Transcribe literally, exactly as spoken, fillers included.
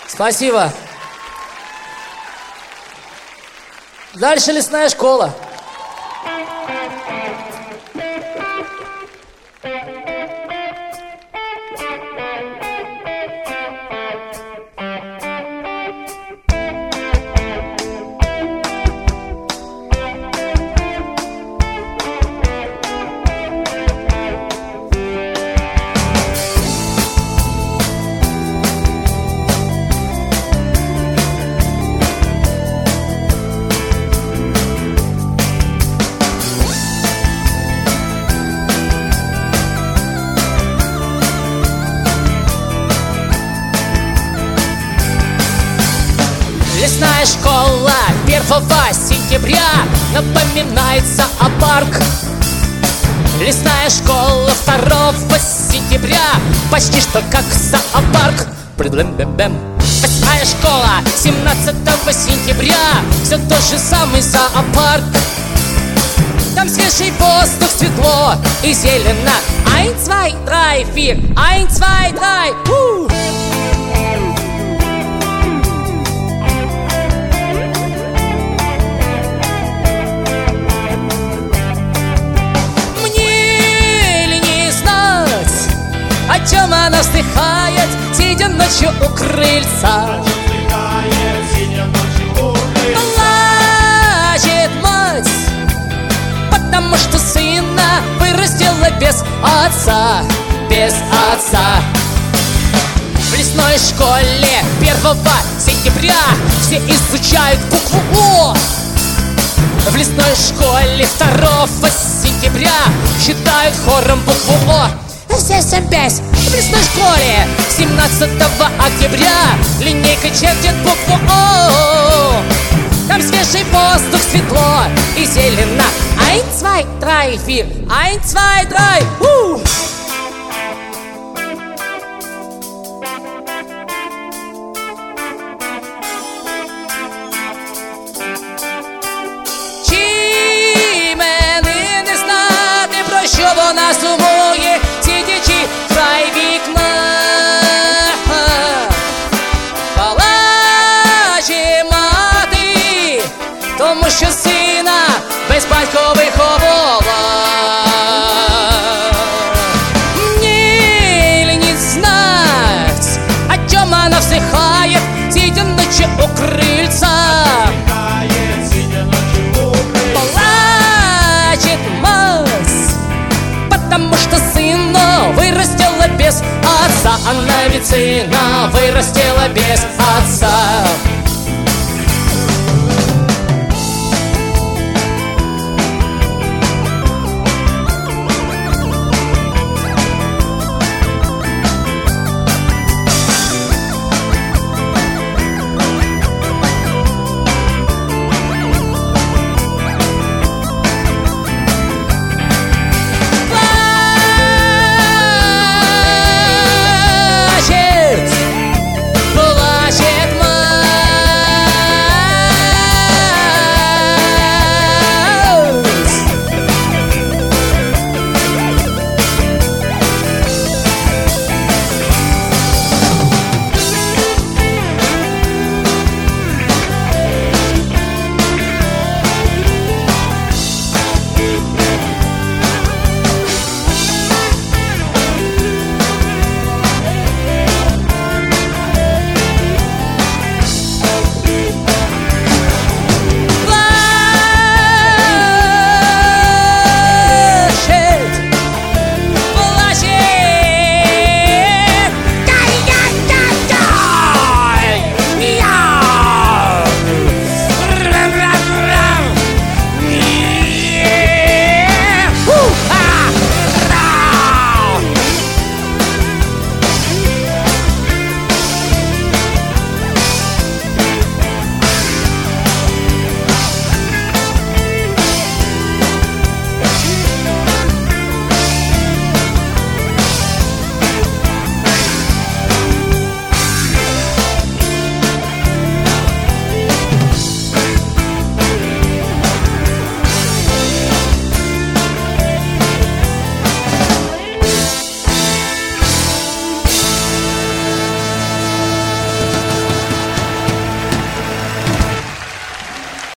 Спасибо. Дальше лесная школа. Лесная школа первого сентября напоминает зоопарк. Лесная школа второго сентября почти что как зоопарк. Восьмая школа семнадцатого сентября все тот же самый зоопарк. Там свежий воздух, светло и зелено. Ein, zwei, drei, vier. Ein, zwei, drei. У! О чем она вздыхает, сидя ночью у крыльца? Плачет мать, потому что сына вырастила без отца, без отца. В лесной школе первого сентября все изучают букву О. В лесной школе второго сентября считают хором букву О. Все семь пять. В лесной школе семнадцатого октября линейка чертит букву О. Там свежий воздух, светло и зелено. Ein, zwei, drei, vier. Ein, zwei, drei. У! Чимены не знати, про що вона сумує, сидячи край вікна. Плаче мати, тому що сина без батька виховала. Мне не знать, о чем она вздыхает, сидя ночью у крыльца. Плачет мать, потому что сына вырастила без отца. Она ведь сына вырастила без отца.